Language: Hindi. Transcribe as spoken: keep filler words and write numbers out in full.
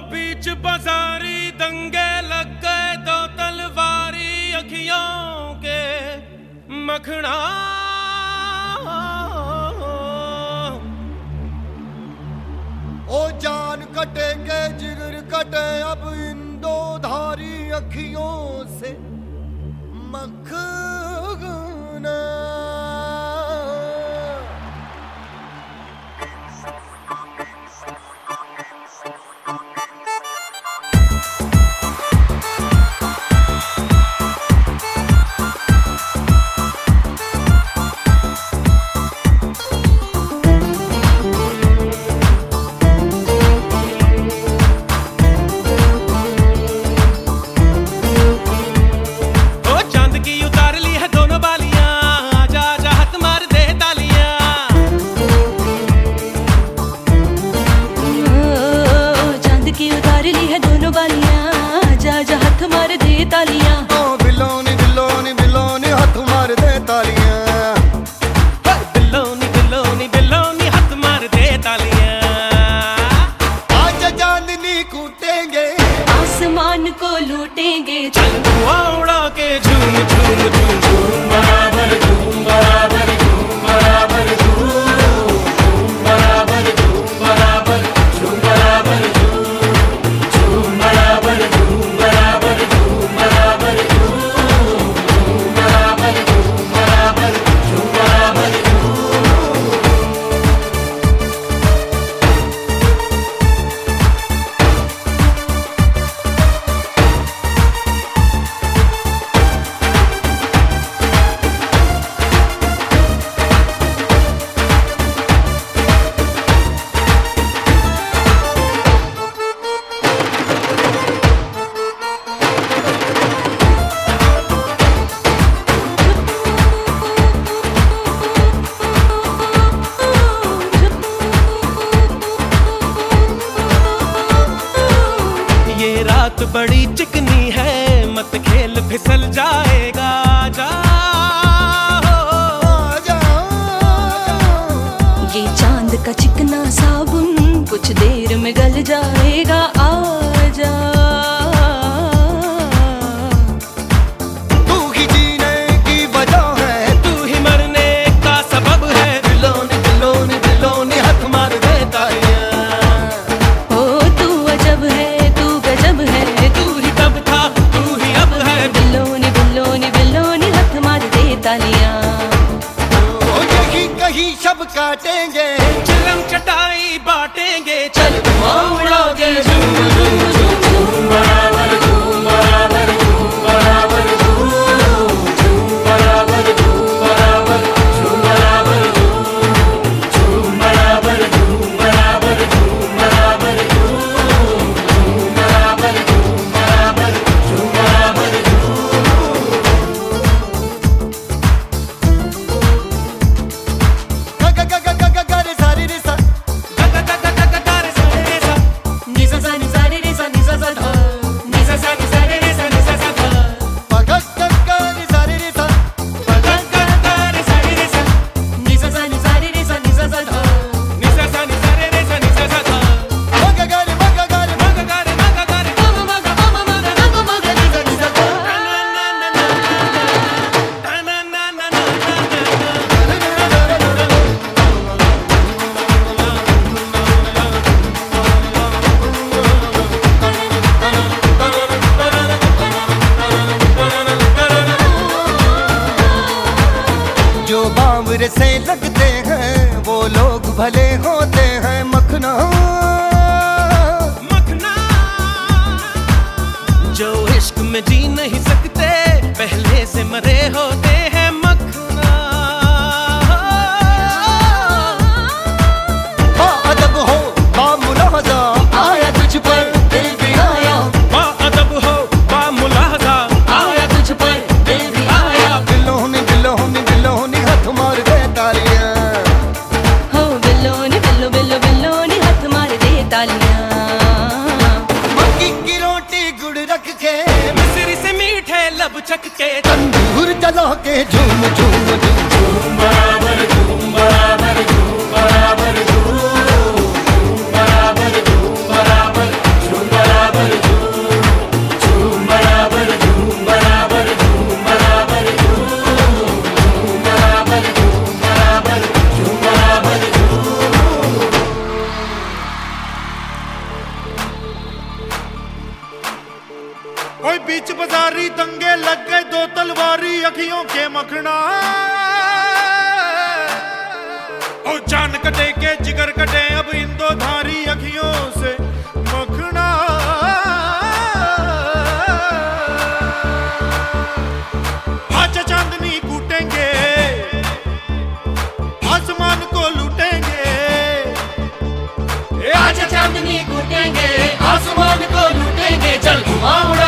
बीच बाजारी दंगे लग गए, दो तलवारी अखियों के मखना। ओ जान कटेंगे जिगर कटे अब इन दो धारी अखियों से मखना। तालियां ओ बिलोनी बिलोनी बिलोनी हाथ मार दे तालियां। बिलोनी बिलोनी बिलोनी हाथ मार दे तालियां। आज चांदनी कूटेंगे, आसमान को लूटेंगे, चल उड़ा के झूम झूम झूम झूम बराबर झूम बराबर झूम बराबर झूम झूम बराबर झूम बराबर झूम बराबर झूम झूम बराबर झूम बराबर झूम बराबर झूम झूम बराबर झूम बराबर झूम बराबर झूम। रात बड़ी चिकनी है, मत खेल फिसल जाएगा, जा ये चांद का चिकना साबुन कुछ देर में गल जाएगा, आजा। तू ही जीने की वजह है, तू ही मरने का सबब है, बिलोनी बिलोनी बिलोनी हाथ मार दे तालियां। ओ तू अजब है, तू गजब है, तू ही तब था तू ही अब है, बिलोनी बिलोनी बिलोनी हाथ मार दे तालियां। ओ यही कहीं शब काटेंगे, चिलम चटाई बांटेंगे, चल उड़ोगे झूम झूम झूम झूम बराबर झूम बराबर झूम बराबर झूम झूम बराबर झूम बराबर झूम बराबर झूम झूम बराबर झूम बराबर झूम बराबर झूम झूम बराबर झूम बराबर झूम बराबर ग ग ग ग ग ग रे सारी रे सा, ग ग ग ग ग ग रे सा रे सा, नि सा सा नि सा रे रे सा नि सा सा धा, नि सा सा नि सा रे रे सा नि सा सा धा, प ग ग ग रे सारी रे सा, प ग ग ग रे सा रे रे सा, नि सा सा नि सा रे रे सा नि सा सा धा, नि सा सा नि सा रे रे सा नि सा सा धा, म ग ग रे म ग ग रे म ग ग रे म ग ग रे म म म ग म म म ग म म ग नि सा नि सा धा, ना ना ना ना ना ना ना ना जो बावरे से लगते हैं वो लोग भले होते हैं, मखना मखना। जो इश्क में जी नहीं सकते पहले से मरे होते हैं, मखना। बाअदब हो बामुलाहजा आया तुझ पर दिल भी आया, बाअदब हो बामुलाहजा आया तुझ पर दिल भी आया, बिलोनी बिलोनी बिलोनी हाथ मार दे तालियां। हो बिलोनी बिलो बिलो बिलोनी हाथ मार दे तालियां। मक्की की रोटी गुड़ रख के, मिस्री से मीठे लब चख के, तंदूर जला के झूम झूम झूम झूम बराबर झूम बराबर झूम बराबर झूम झूम बराबर झूम बराबर झूम यारी दंगे लग गए दो तलवारी अखियों के मखना। ओ जान कटे के जिगर कटे अब इन दो धारी अखियों से मखना। आज चांदनी कूटेंगे आसमान को लूटेंगे। आज चांदनी कूटेंगे आसमान को लूटेंगे। चल धुआं उड़ा